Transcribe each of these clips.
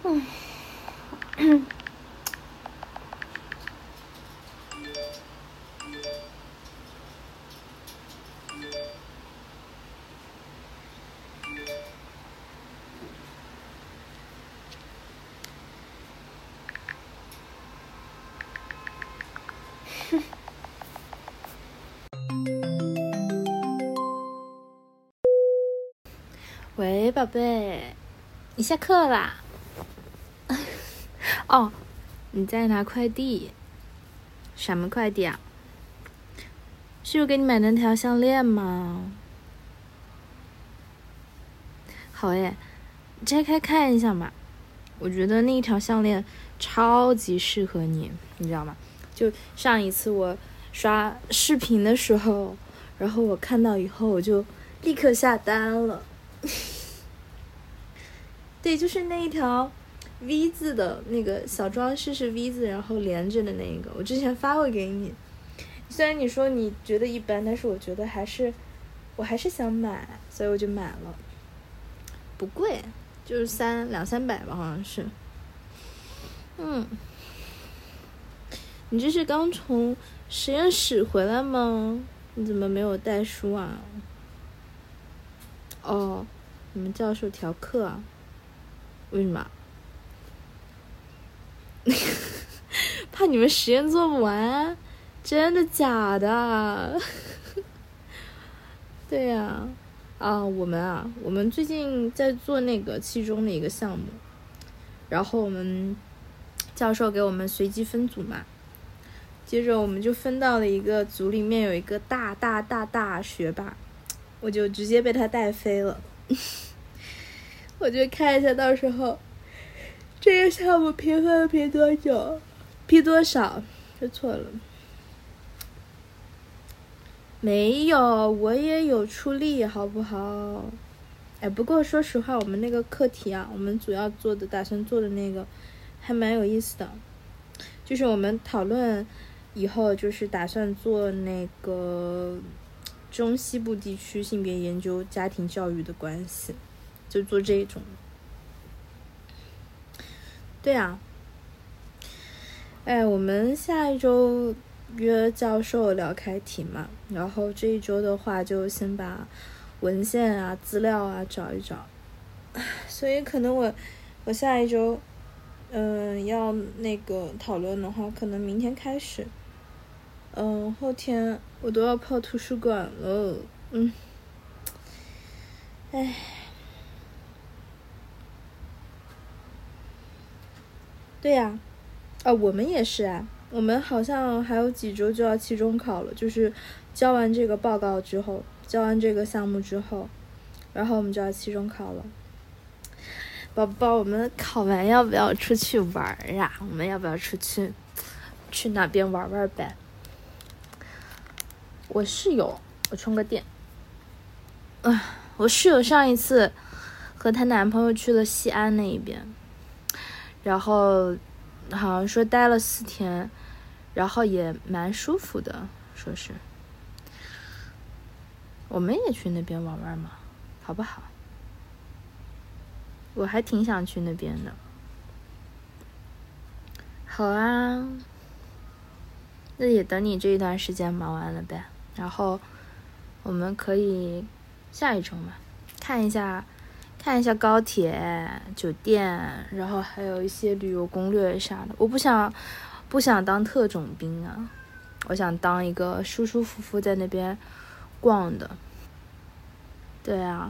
喂，宝贝，你下课啦？哦，你在拿快递？什么快递啊？是我给你买的那条项链吗？好诶，拆开看一下嘛。我觉得那一条项链超级适合你，你知道吗？就上一次我刷视频的时候，然后我看到以后我就立刻下单了。对，就是那一条 V 字的那个小装饰是 V 字，然后连着的那一个，我之前发过给你。虽然你说你觉得一般，但是我觉得我还是想买，所以我就买了。不贵，就是200-300吧，好像是。你这是刚从实验室回来吗？你怎么没有带书啊？哦，你们教授调课啊？为什么？怕你们实验做不完？真的假的？对呀，我们最近在做那个期中的一个项目，然后我们教授给我们随机分组嘛，接着我们就分到了一个组里面有一个大学霸，我就直接被他带飞了。我就看一下到时候这个项目评分评多久，评多少，说错了。没有，我也有出力，好不好？不过说实话，我们那个课题啊，我们主要打算做的那个，还蛮有意思的。就是我们讨论以后，就是打算做那个中西部地区性别研究家庭教育的关系，就做这种。对啊，我们下一周约教授聊开题嘛，然后这一周的话就先把文献啊资料啊找一找，所以可能我下一周要那个讨论的话，可能明天开始，后天我都要泡图书馆了。对呀，我们也是啊，我们好像还有几周就要期中考了，就是交完这个报告之后，交完这个项目之后，然后我们就要期中考了。宝宝，我们考完要不要出去玩啊？我们要不要出去哪边玩玩呗？我室友，我充个电。我室友上一次和她男朋友去了西安那一边，然后好像说待了4天，然后也蛮舒服的，说是。我们也去那边玩玩嘛，好不好？我还挺想去那边的。好啊，那也等你这一段时间忙完了呗，然后我们可以下一周嘛，看一下高铁、酒店，然后还有一些旅游攻略啥的。我不想当特种兵啊，我想当一个舒舒服服在那边逛的。对啊，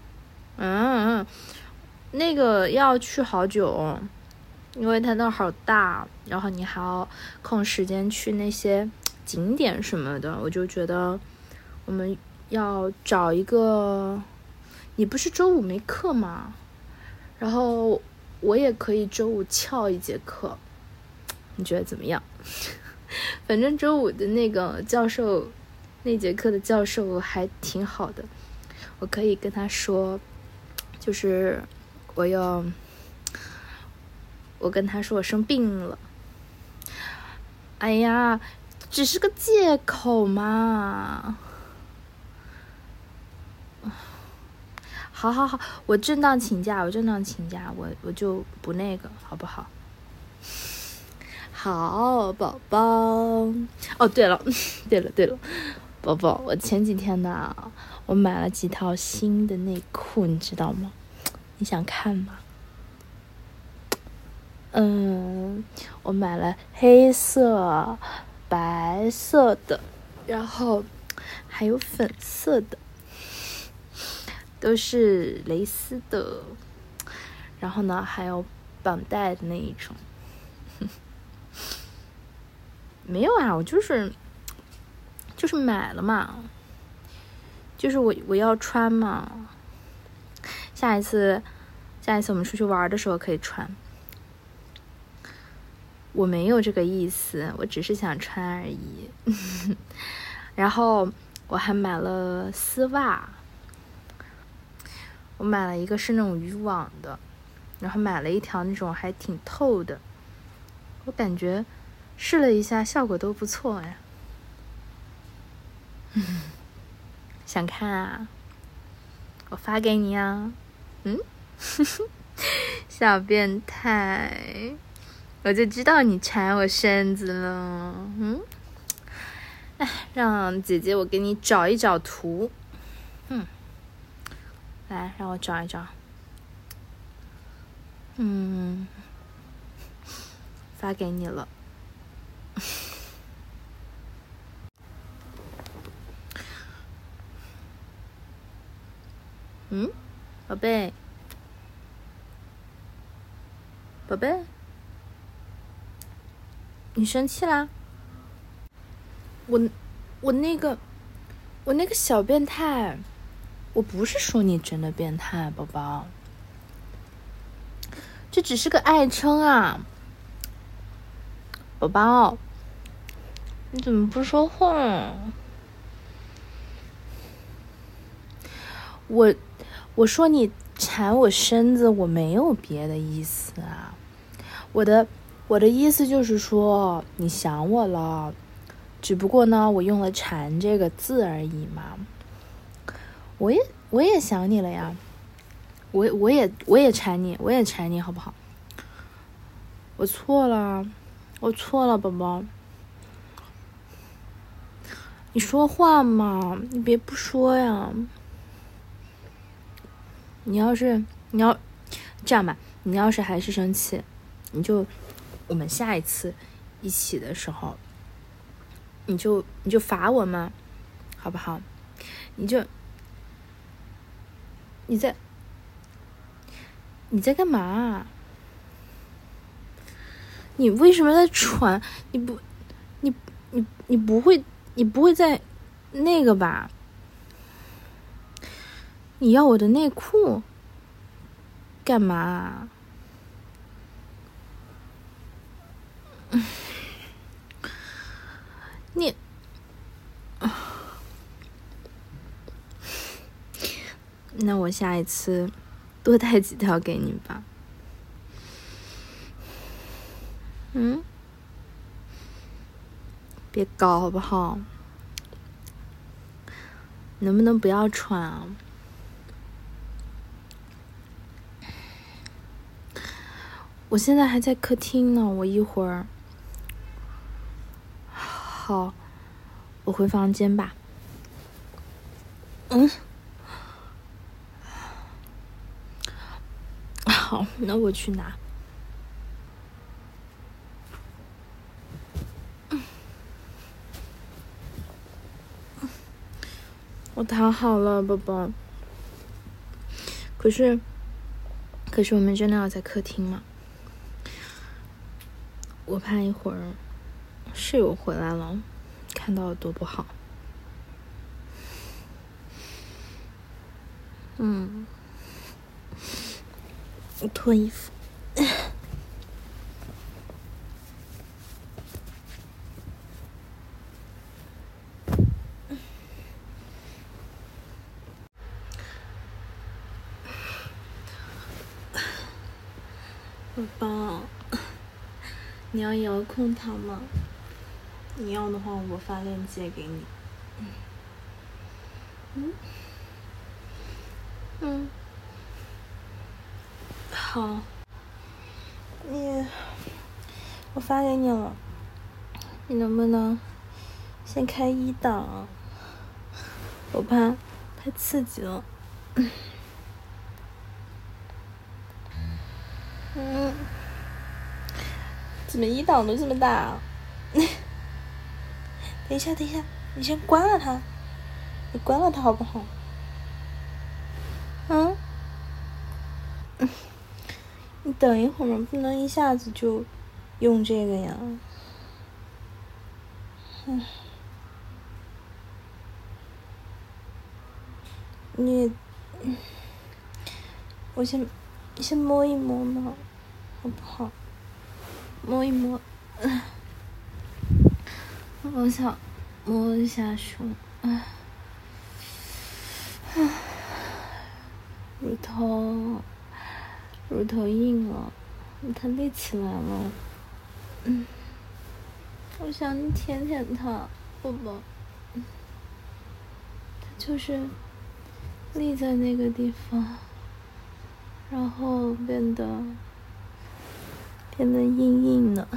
那个要去好久，因为它那好大，然后你还要空时间去那些景点什么的，我就觉得我们要找一个。你不是周五没课吗？然后我也可以周五翘一节课，你觉得怎么样？反正周五的那个教授，那节课的教授还挺好的，我可以跟他说，就是我跟他说我生病了。哎呀，只是个借口嘛。 好好好，我正当请假，我就不那个，好不好？好，宝宝。哦，对了，宝宝，我前几天呢，我买了几套新的内裤，你知道吗？你想看吗？我买了黑色、白色的，然后还有粉色的，都是蕾丝的。然后呢，还有绑带的那一种。没有啊，我就是买了嘛，就是我要穿嘛。下一次我们出去玩的时候可以穿。我没有这个意思，我只是想穿而已。然后我还买了丝袜，我买了一个是那种渔网的，然后买了一条那种还挺透的，我感觉试了一下效果都不错哎。想看啊？我发给你啊。小变态，我就知道你馋我身子了。让姐姐我给你找一找图。来，让我找一找。发给你了。宝贝，宝贝，你生气啦？我那个小变态，我不是说你真的变态，宝宝，这只是个爱称啊。宝宝，你怎么不说话？我说你缠我身子，我没有别的意思啊。我的意思就是说你想我了，只不过呢，我用了缠这个字而已嘛。我也想你了呀，我也缠你，好不好？我错了，宝宝。你说话嘛，你别不说呀。你要这样吧，你要是还是生气，我们下一次一起的时候，你就罚我嘛，好不好？你在干嘛？你为什么在喘？你不会在那个吧？你要我的内裤干嘛？你那我下一次多带几条给你吧。别搞好不好？能不能不要喘啊？我现在还在客厅呢，我一会儿好，我回房间吧。好，那我去拿。我躺好了，宝宝。可是我们真的要在客厅吗？我怕一会儿室友回来了，看到了多不好。我脱衣服。宝宝，你要遥控它吗？你要的话，我发链接给你。 好，我发给你了，你能不能先开1档？我怕太刺激了。怎么1档都这么大？等一下，你先关了它，你关了它好不好？你等一会儿嘛，不能一下子就用这个呀。我先摸一摸嘛，好不好？摸一摸，我想摸一下胸，乳头硬了，它立起来了。我想你舔舔它，宝宝。它就是立在那个地方，然后变得硬硬的。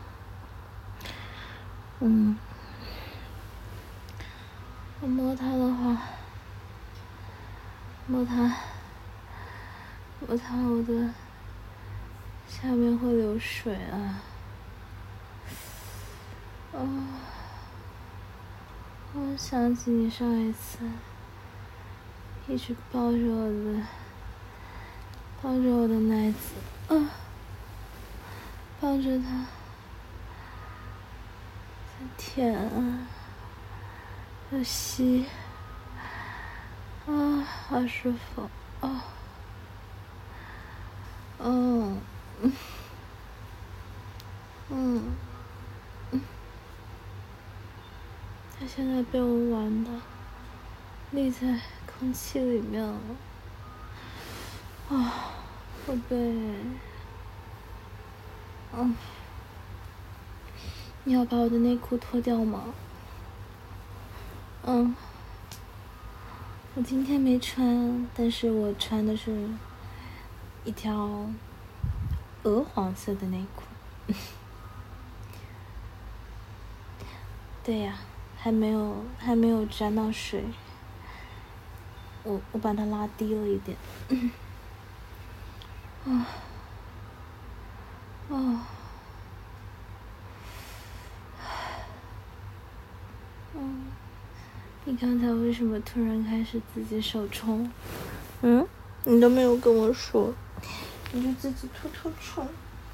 我摸它的话，摸它我的下面会流水啊。我想起你上一次一直抱着我的奶子，抱着它在舔啊，要吸啊，好舒服啊。它现在被我玩的立在空气里面了。宝贝，你要把我的内裤脱掉吗？我今天没穿，但是我穿的是一条鹅黄色的内裤。对呀，还没有沾到水，我把它拉低了一点。你刚才为什么突然开始自己手冲？你都没有跟我说，你就自己偷偷冲。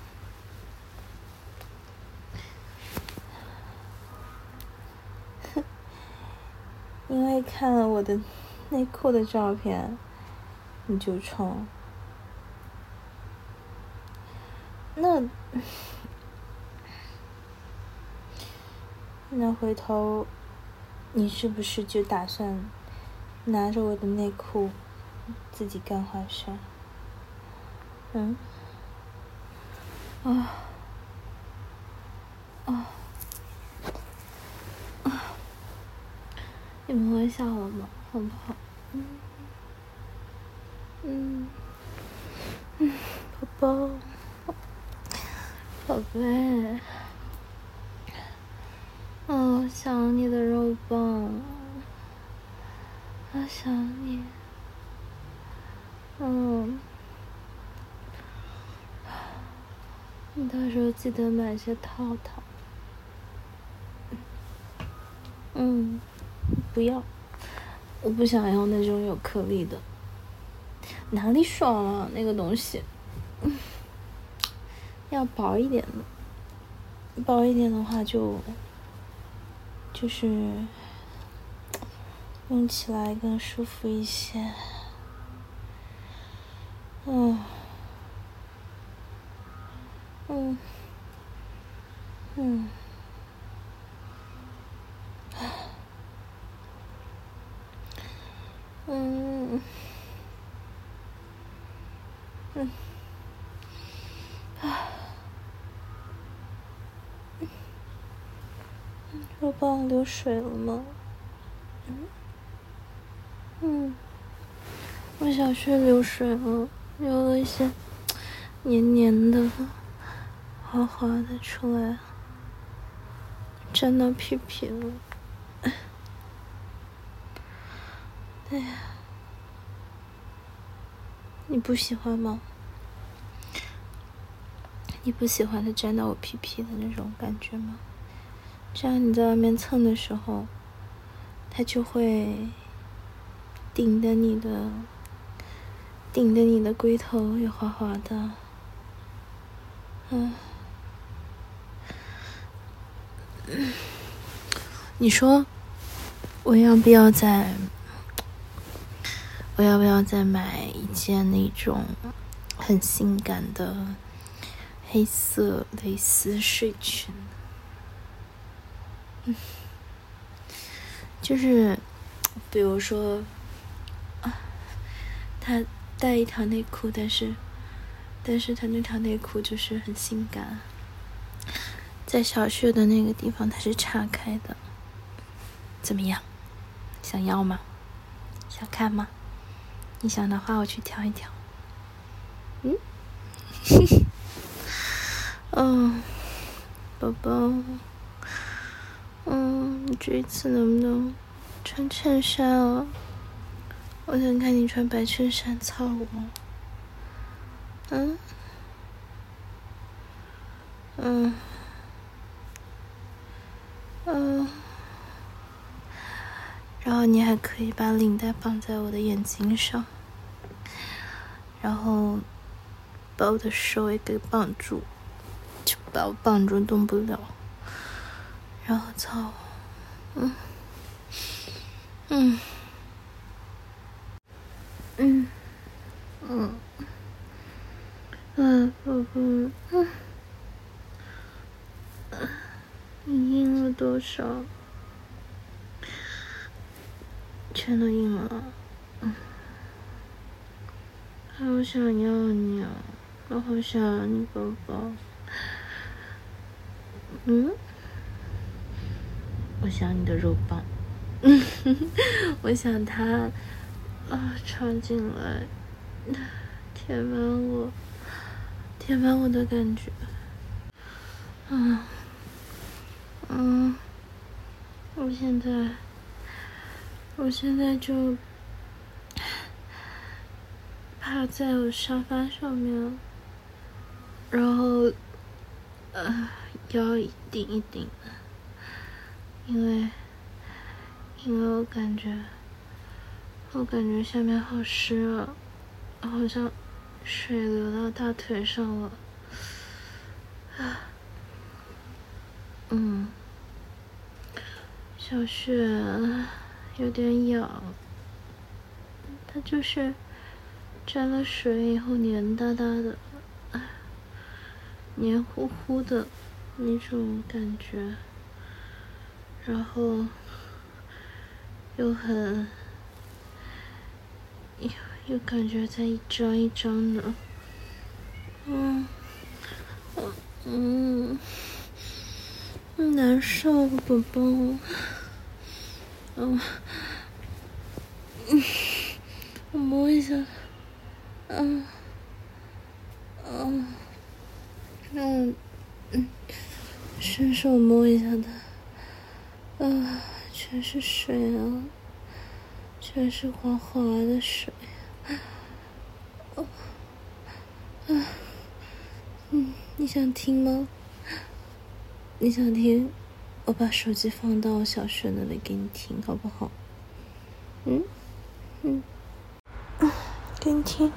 因为看了我的内裤的照片，你就冲。那回头你是不是就打算拿着我的内裤自己干坏事？你摸一下我吗？好不好？宝宝，宝贝，想你的肉棒，想你。你到时候记得买些套套。不要，我不想要那种有颗粒的。哪里爽啊，那个东西。要薄一点的，薄一点的话就是用起来更舒服一些。肉棒流水了吗？我小穴流水了，流了一些黏黏的、滑滑的出来，粘到屁屁了。哎呀，你不喜欢吗？你不喜欢它粘到我屁屁的那种感觉吗？这样你在外面蹭的时候，它就会顶着你的龟头，也滑滑的。你说我要不要再买一件那种很性感的黑色蕾丝睡裙？就是比如说他带一条内裤，但是他那条内裤就是很性感，在小穴的那个地方它是岔开的。怎么样？想要吗？想看吗？你想的话我去挑一挑。宝宝，你这一次能不能穿衬衫啊？我想看你穿白衬衫操我。然后你还可以把领带绑在我的眼睛上，然后把我的手也给绑住，就把我绑住动不了，然后操我。宝宝，你印了多少？全都印了。好想要你啊！我好想要你，宝宝。我想你的肉棒。我想它插进来，填满我的感觉。我现在就趴在我沙发上面，然后腰顶一顶，因为我感觉下面好湿啊，好像水流到大腿上了。小穴有点痒，它就是沾了水以后黏哒哒的，黏糊糊的那种感觉，然后又感觉在一张一张的。难受，宝宝。我摸一下。伸手摸一下它。全是水啊，全是滑滑的水。你想听吗？你想听？我把手机放到小雪那里给你听，好不好？给你听。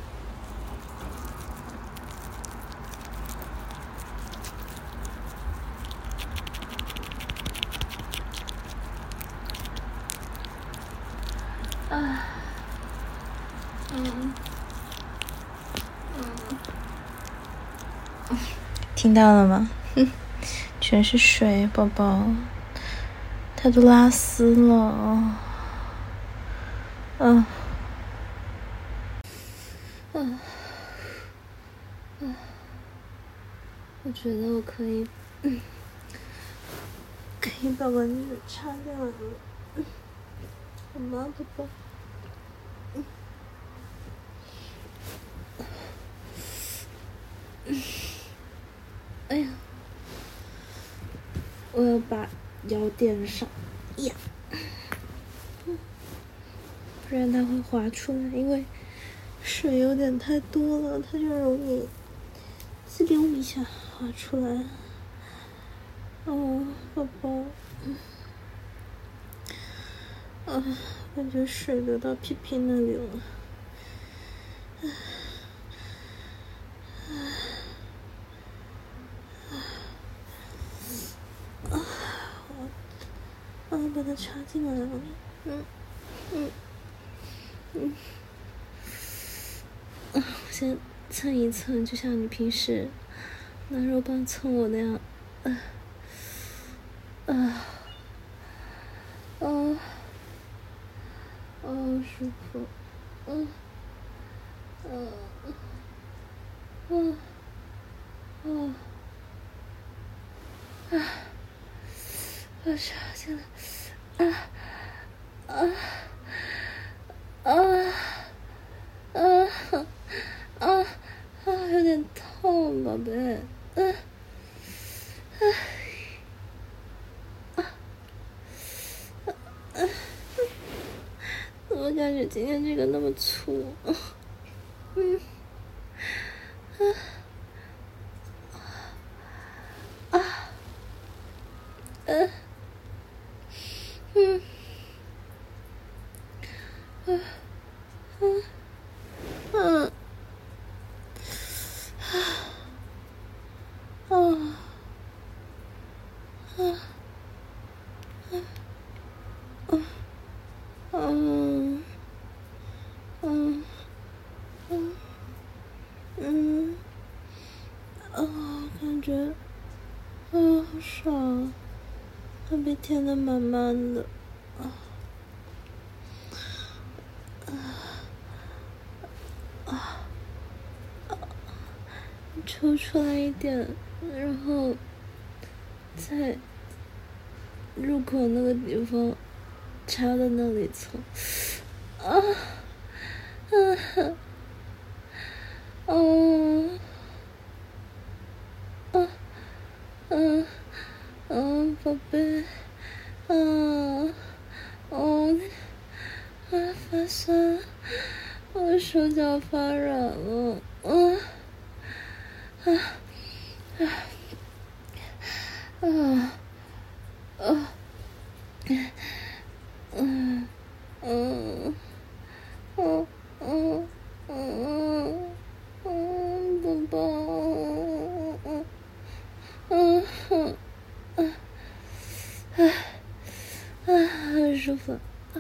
听到了吗？全是水，宝宝，它都拉丝了。我觉得我可以把蚊子擦掉了。好吗，宝宝？ 我要把腰垫上呀，不然它会滑出来，因为水有点太多了，它就容易滋溜一下滑出来。宝宝，感觉水流到屁屁那里了。把它插进来了。我先蹭一蹭，就像你平时拿肉棒蹭我那样。舒服。我插进来。有点痛，宝贝。怎么感觉今天这个那么粗？感觉好爽，还被填得满满的。抽出来一点，然后在入口那个地方插到那里蹭。宝贝，发酸，我手脚发软了。宝宝，好舒服。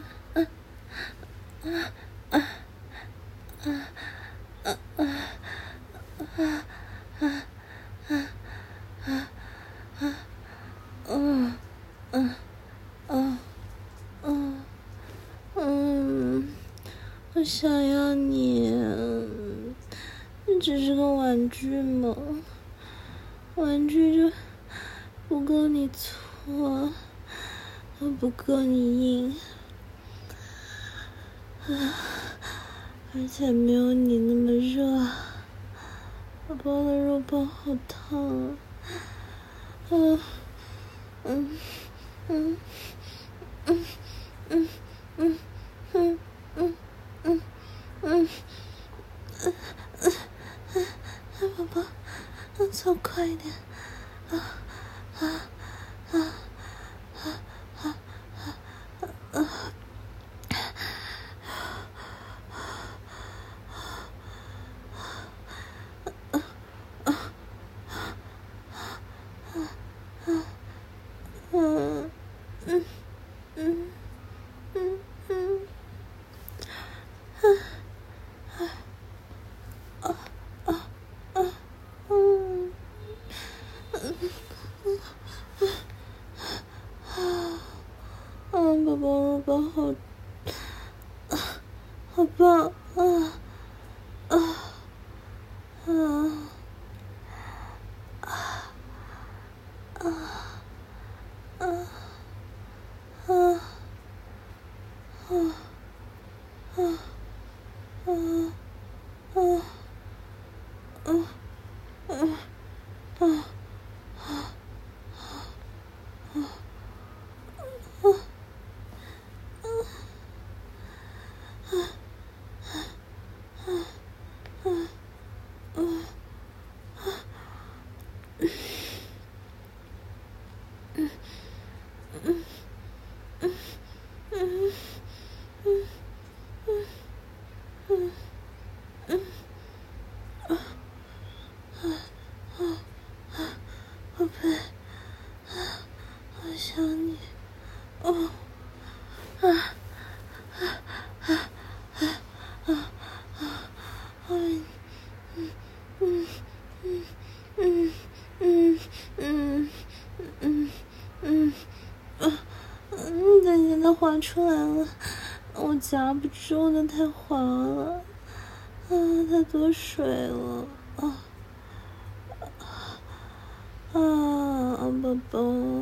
我想要你，你只是个玩具嘛，玩具就不够你粗，不够你硬，而且没有你那么热。宝宝的肉棒好烫啊！宝宝，走快一点。宝宝肉棒好棒夹不住的，太滑了，太多水了，宝宝，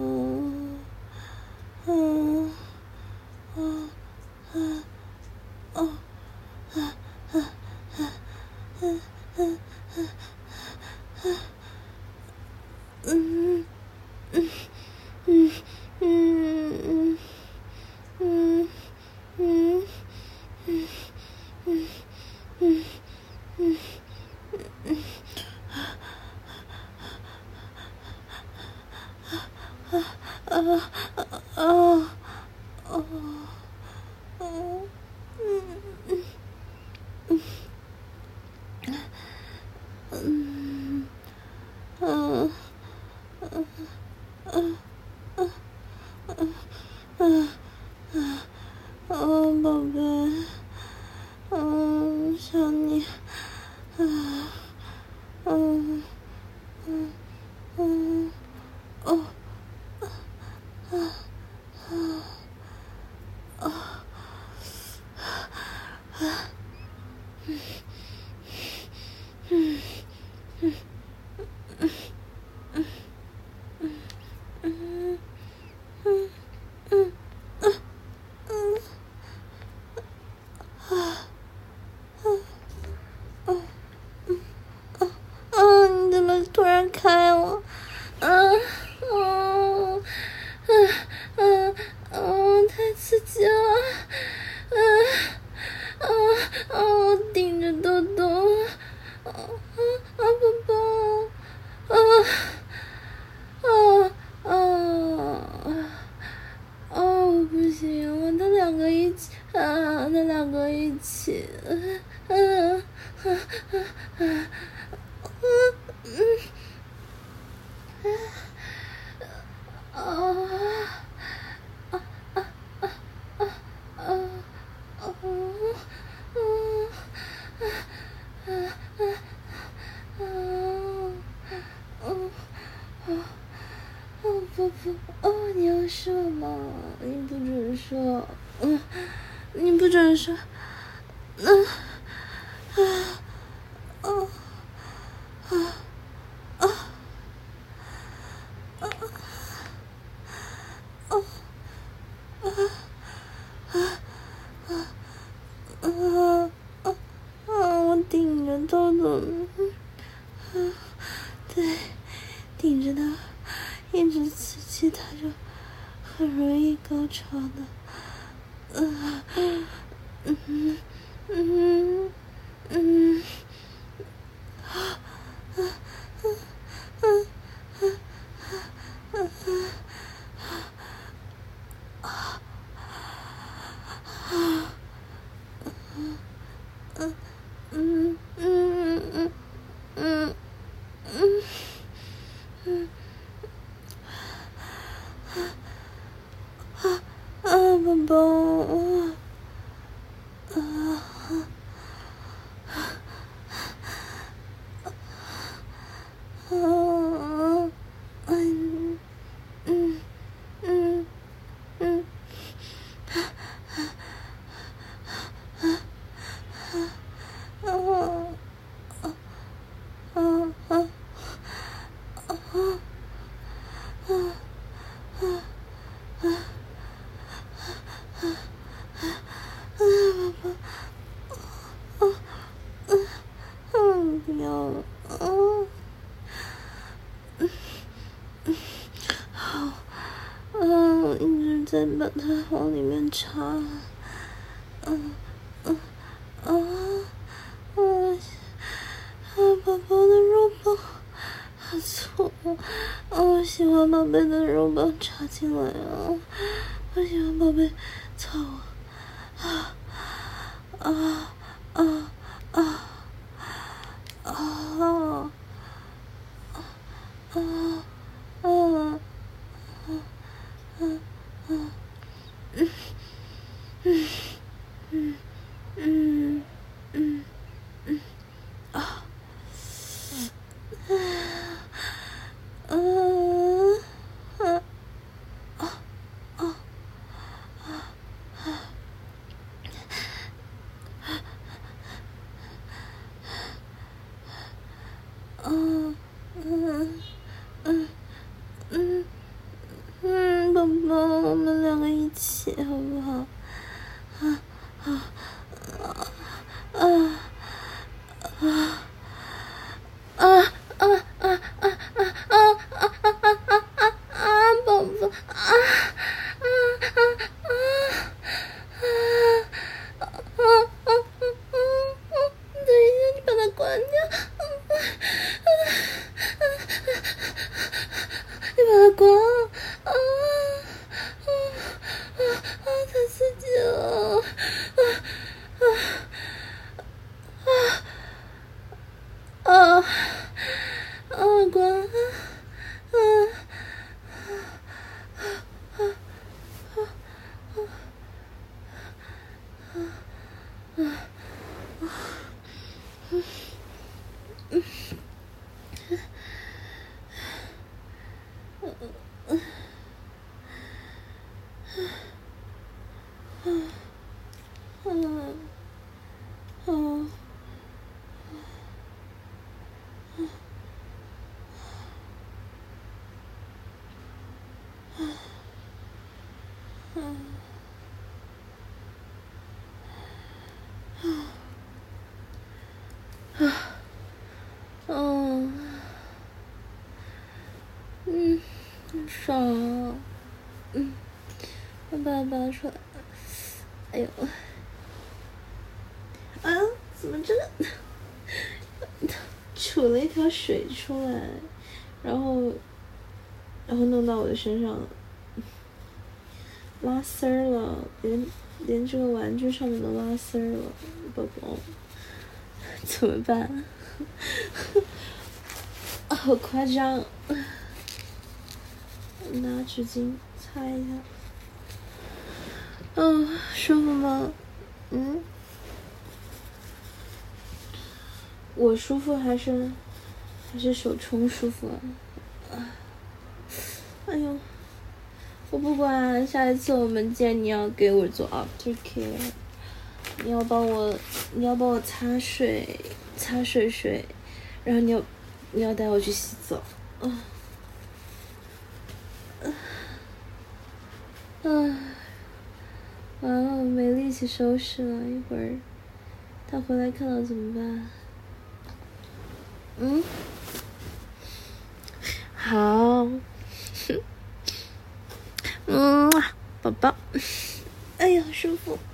宝贝，想你，你怎么突然开了？太刺激了！顶着痘痘，宝宝，不行，他两个一起，你要说吗？你不准说，你不准说，我顶着痘痘，对，顶着它，一直刺激它就很容易高潮的，宝宝，不要了，好，一直在把它往里面插，宝宝的肉棒好粗，我喜欢宝贝的肉棒插进来啊，我喜欢宝贝操宝宝，我们两个一起好不好？宝宝，等一下，你把它关掉，你把它关太刺激了，关。爽啊！我把它拔出来。哎呦！啊！怎么这个吐了一条水出来，然后弄到我的身上了，拉丝儿了，连这个玩具上面都拉丝儿了，宝宝，怎么办？好夸张！拿纸巾擦一下。舒服吗？我舒服还是手冲舒服啊？哎呦，我不管，下一次我们见你要给我做 after care， 你要帮我擦水，然后你要带我去洗澡。完了，我没力气收拾了，一会儿他回来看到怎么办？好，宝宝，哎呀，舒服。